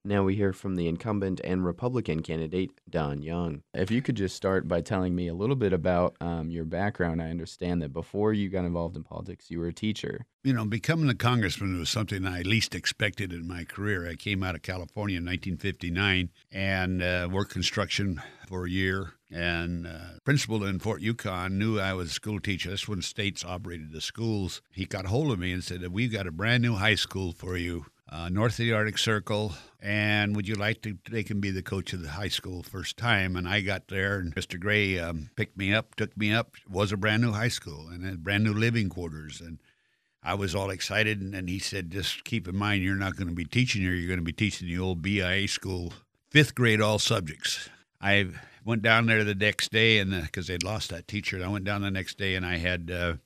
Now we hear from the incumbent and Republican candidate, Don Young. If you could just start by telling me a little bit about your background. I understand that before you got involved in politics, you were a teacher. Becoming a congressman was something I least expected in my career. I came out of California in 1959 and worked construction for a year. And principal in Fort Yukon knew I was a school teacher. That's when states operated the schools. He got hold of me and said, "We've got a brand new high school for you, north of the Arctic Circle, and would you like to take and be the coach of the high school first time?" And I got there, and Mr. Gray picked me up, took me up. It was a brand new high school and had brand new living quarters. And I was all excited, and he said, "Just keep in mind, you're not going to be teaching here. You're going to be teaching the old BIA school, fifth grade, all subjects." I went down there the next day, and because they'd lost that teacher, and I went down the next day, and I had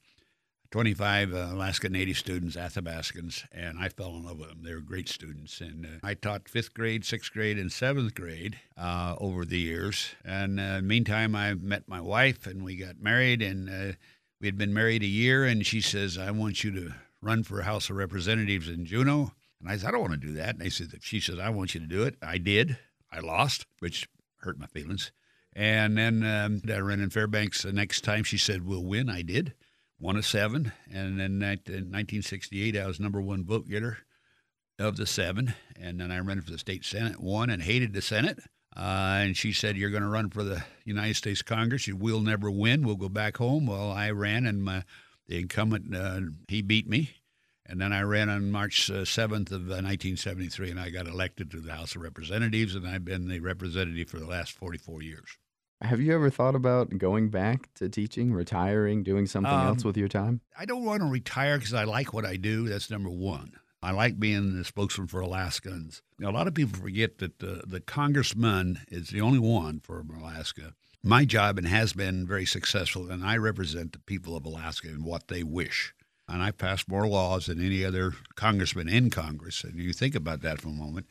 25 Alaska Native students, Athabascans, and I fell in love with them. They were great students. And I taught fifth grade, sixth grade, and seventh grade over the years. And meantime, I met my wife, and we got married, and we had been married a year, and she says, "I want you to run for House of Representatives in Juneau." And I said, "I don't want to do that." And she said, "I want you to do it." I did. I lost, which hurt my feelings. And then I ran in Fairbanks the next time. She said, "We'll win." I did. 1 of 7. And then in 1968, I was number one vote getter of the 7. And then I ran for the state Senate, won, and hated the Senate. And she said, "You're going to run for the United States Congress. You will never win. We'll go back home." Well, I ran, and the incumbent, he beat me. And then I ran on March 7th of 1973, and I got elected to the House of Representatives, and I've been the representative for the last 44 years. Have you ever thought about going back to teaching, retiring, doing something else with your time? I don't want to retire because I like what I do. That's number one. I like being the spokesman for Alaskans. Now, a lot of people forget that the congressman is the only one for Alaska. My job, and has been very successful, and I represent the people of Alaska and what they wish. And I passed more laws than any other congressman in Congress. And you think about that for a moment.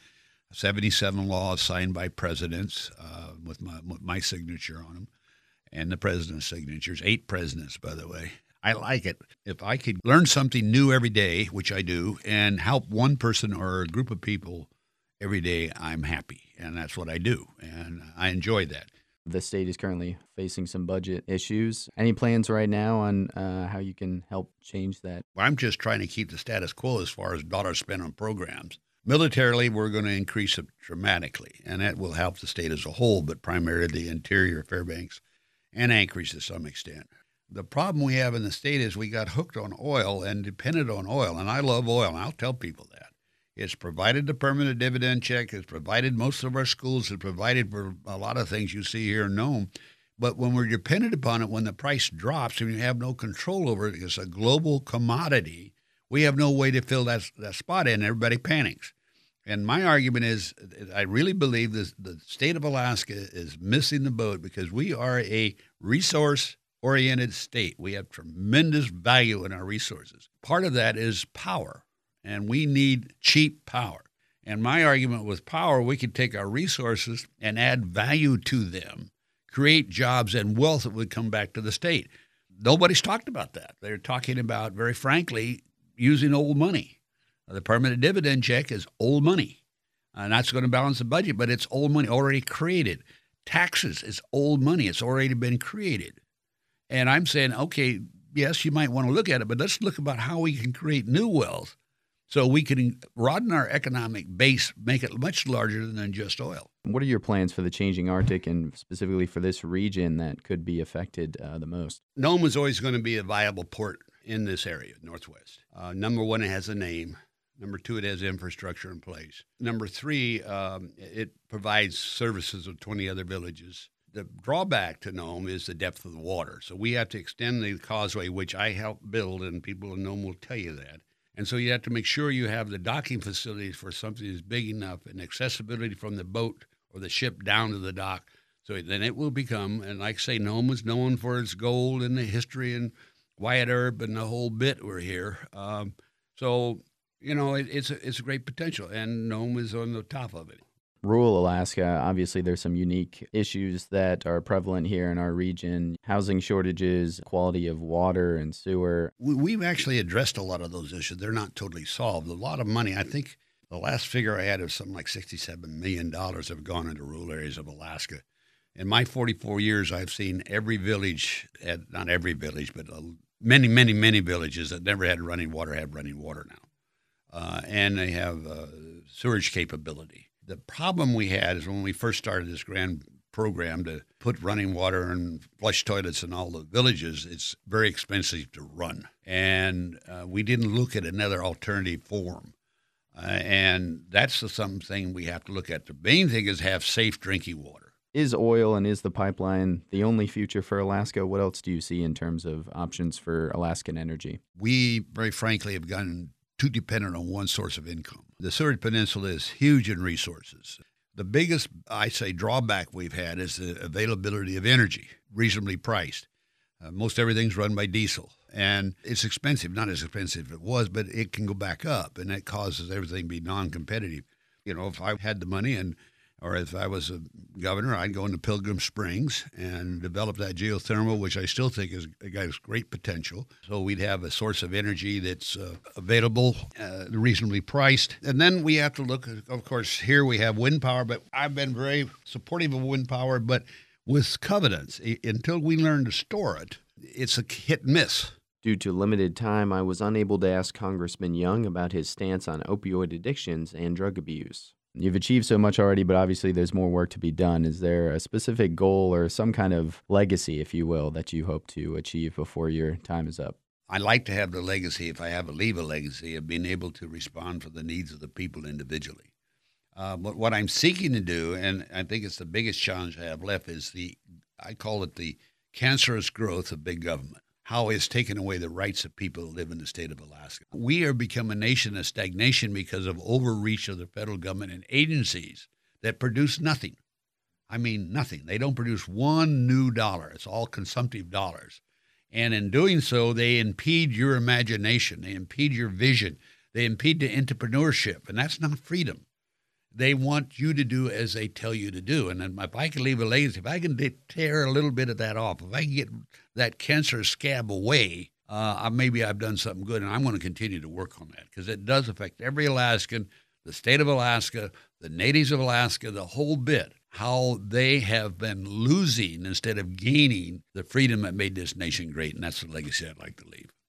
77 laws signed by presidents with my signature on them, and the president's signatures. 8 presidents, by the way. I like it. If I could learn something new every day, which I do, and help one person or a group of people every day, I'm happy. And that's what I do. And I enjoy that. The state is currently facing some budget issues. Any plans right now on how you can help change that? I'm just trying to keep the status quo as far as dollars spent on programs. Militarily, we're going to increase it dramatically, and that will help the state as a whole, but primarily the interior, Fairbanks, and Anchorage to some extent. The problem we have in the state is we got hooked on oil and dependent on oil, and I love oil, and I'll tell people that. It's provided the permanent dividend check. It's provided most of our schools. It's provided for a lot of things you see here in Nome. But when we're dependent upon it, when the price drops and you have no control over it, it's a global commodity. We have no way to fill that spot in. Everybody panics. And my argument is I really believe the state of Alaska is missing the boat because we are a resource-oriented state. We have tremendous value in our resources. Part of that is power, and we need cheap power. And my argument with power, we could take our resources and add value to them, create jobs and wealth that would come back to the state. Nobody's talked about that. They're talking about, very frankly, using old money. The permanent dividend check is old money, and that's going to balance the budget, but it's old money already created. Taxes is old money. It's already been created. And I'm saying, okay, yes, you might want to look at it, but let's look about how we can create new wealth so we can broaden our economic base, make it much larger than just oil. What are your plans for the changing Arctic and specifically for this region that could be affected the most? Nome is always going to be a viable port in this area, Northwest. Number one, it has a name. Number two, it has infrastructure in place. Number three, it provides services of 20 other villages. The drawback to Nome is the depth of the water. So we have to extend the causeway, which I helped build, and people in Nome will tell you that. And so you have to make sure you have the docking facilities for something that's big enough and accessibility from the boat or the ship down to the dock. So then it will become, and like I say, Nome was known for its gold and the history and Wyatt Earp and the whole bit were here. It's a great potential, and Nome is on the top of it. Rural Alaska, obviously there's some unique issues that are prevalent here in our region. Housing shortages, quality of water and sewer. We've actually addressed a lot of those issues. They're not totally solved. A lot of money, I think The last figure I had was something like $67 million have gone into rural areas of Alaska. In my 44 years, I've seen every village, not every village, but many, many, many villages that never had running water have running water now. And they have sewage capability. The problem we had is when we first started this grand program to put running water and flush toilets in all the villages, it's very expensive to run. And we didn't look at another alternative form. And that's something we have to look at. The main thing is have safe drinking water. Is oil and is the pipeline the only future for Alaska? What else do you see in terms of options for Alaskan energy? We, very frankly, have gotten too dependent on one source of income. The Seward Peninsula is huge in resources. The biggest, I say, drawback we've had is the availability of energy, reasonably priced. Most everything's run by diesel, and it's expensive. Not as expensive as it was, but it can go back up, and that causes everything to be non-competitive. You know, if I had the money or if I was a governor, I'd go into Pilgrim Springs and develop that geothermal, which I still think has great potential. So we'd have a source of energy that's available, reasonably priced. And then we have to look, of course, here we have wind power, but I've been very supportive of wind power, but with covenants. Until we learn to store it, it's a hit and miss. Due to limited time, I was unable to ask Congressman Young about his stance on opioid addictions and drug abuse. You've achieved so much already, but obviously there's more work to be done. Is there a specific goal or some kind of legacy, if you will, that you hope to achieve before your time is up? I'd like to have the legacy, if I have to leave a legacy, of being able to respond for the needs of the people individually. But what I'm seeking to do, and I think it's the biggest challenge I have left, is I call it the cancerous growth of big government. How it's taken away the rights of people who live in the state of Alaska. We are becoming a nation of stagnation because of overreach of the federal government and agencies that produce nothing. I mean, nothing. They don't produce one new dollar. It's all consumptive dollars. And in doing so, they impede your imagination. They impede your vision. They impede the entrepreneurship, and that's not freedom. They want you to do as they tell you to do. And then if I can leave a legacy, if I can tear a little bit of that off, if I can get that cancer scab away, maybe I've done something good. And I'm going to continue to work on that because it does affect every Alaskan, the state of Alaska, the natives of Alaska, the whole bit, how they have been losing instead of gaining the freedom that made this nation great. And that's the legacy I'd like to leave.